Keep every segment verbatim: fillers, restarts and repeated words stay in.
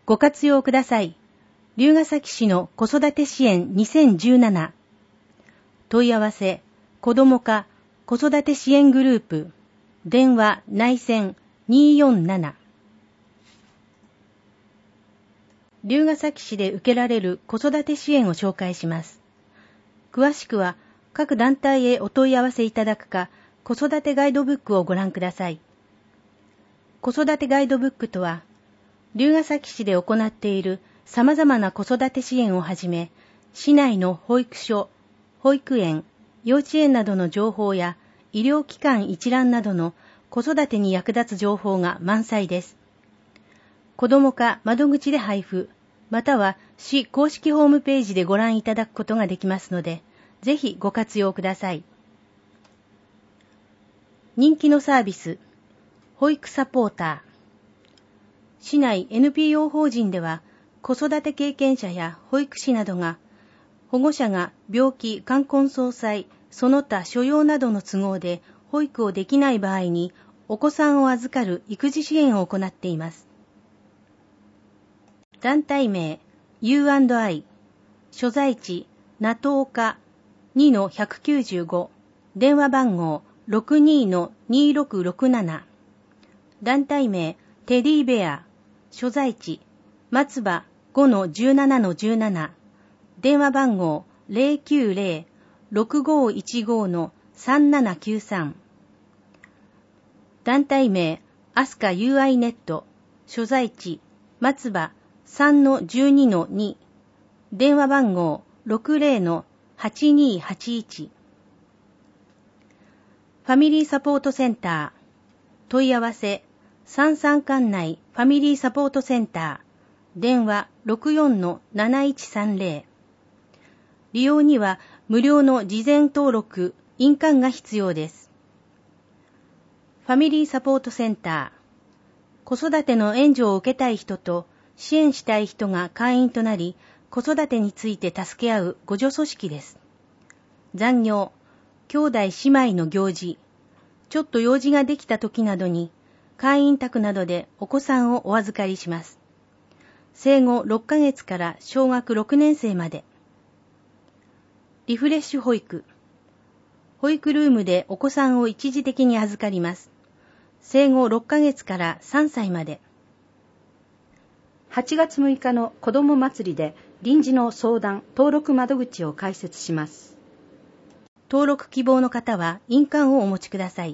ご活用ください。龍ケ崎市の子育て支援にせんじゅうなな。問い合わせ、子ども課子育て支援グループ、電話内線にーよんなな。龍ケ崎市で受けられる子育て支援を紹介します。詳しくは各団体へお問い合わせいただくか、子育てガイドブックをご覧ください。子育てガイドブックとは、龍ケ崎市で行っている様々な子育て支援をはじめ、市内の保育所、保育園、幼稚園などの情報や医療機関一覧などの子育てに役立つ情報が満載です。子ども課窓口で配布、または市公式ホームページでご覧いただくことができますので、ぜひご活用ください。人気のサービス、保育サポーター。市内 エヌピーオー 法人では、子育て経験者や保育士などが、保護者が病気、冠婚葬祭、その他所用などの都合で保育をできない場合に、お子さんを預かる育児支援を行っています。団体名、ユーアンドアイ、所在地、名東岡 にのひゃくきゅうじゅうご、電話番号 ろくにーのにーろくろくなな。団体名、テディベア、所在地、松葉 ごのじゅうななのじゅうなな、電話番号 ゼロきゅうゼロ ろくごいちごのさんななきゅうさん。団体名、アスカ ユーアイ ネット、所在地、松葉 さんのじゅうにのに、電話番号 ろくゼロのはちにーはちいち。ファミリーサポートセンター、問い合わせ、三々管内ファミリーサポートセンター、電話 ろくよんのなないちさんゼロ。利用には無料の事前登録、印鑑が必要です。ファミリーサポートセンター、子育ての援助を受けたい人と支援したい人が会員となり、子育てについて助け合う互助組織です。残業、兄弟姉妹の行事、ちょっと用事ができた時などに、会員宅などでお子さんをお預かりします。生後ろっかげつから小学ろくねん生まで。リフレッシュ保育。保育ルームでお子さんを一時的に預かります。生後ろっかげつからさんさいまで。 はちがつむいかの子ども祭りで臨時の相談・登録窓口を開設します。 登録希望の方は印鑑をお持ちください。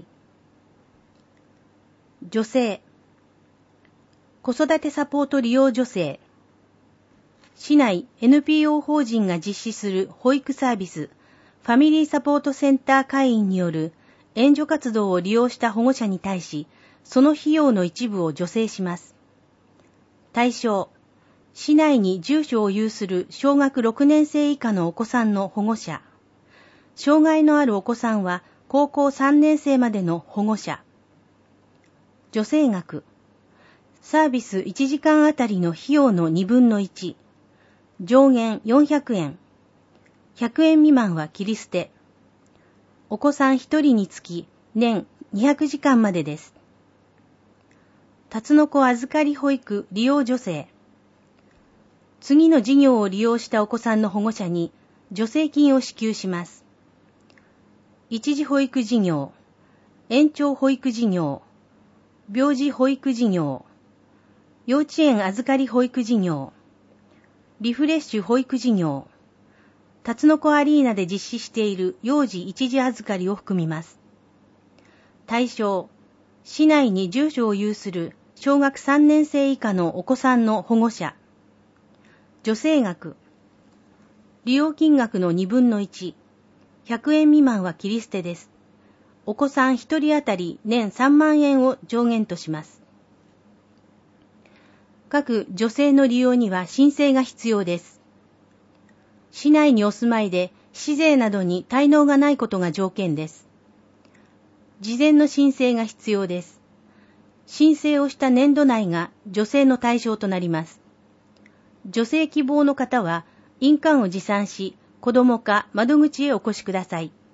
女性。子育てサポート利用女性。市内 エヌピーオー 法人が実施する保育サービス、ファミリーサポートセンター会員による援助活動を利用した保護者に対し、その費用の一部を助成します。対象、市内に住所を有する小学ろくねん生以下のお子さんの保護者。障害のあるお子さんは高校さんねん生までの保護者。助成額。サービスいちじかんあたりの費用のにぶんのいち。上限よんひゃくえん。ひゃくえん未満は切り捨て。お子さんひとりにつき年にひゃくじかんまでです。タツノコ預かり保育利用助成。次の事業を利用したお子さんの保護者に助成金を支給します。一時保育事業、延長保育事業、病児保育事業、幼稚園預かり保育事業、リフレッシュ保育事業、タツノコアリーナで実施している幼児一時預かりを含みます。対象、市内に住所を有する小学さんねん生以下のお子さんの保護者。助成額。利用金額のにぶんのいち。ひゃくえん未満は切り捨てです。お子さんひとり当たり年さんまんえんを上限とします。各助成の利用には申請が必要です。市内にお住まいで市税などに滞納がないことが条件です。事前の申請が必要です。申請をした年度内が助成の対象となります。助成希望の方は印鑑を持参し、子ども課窓口へお越しください。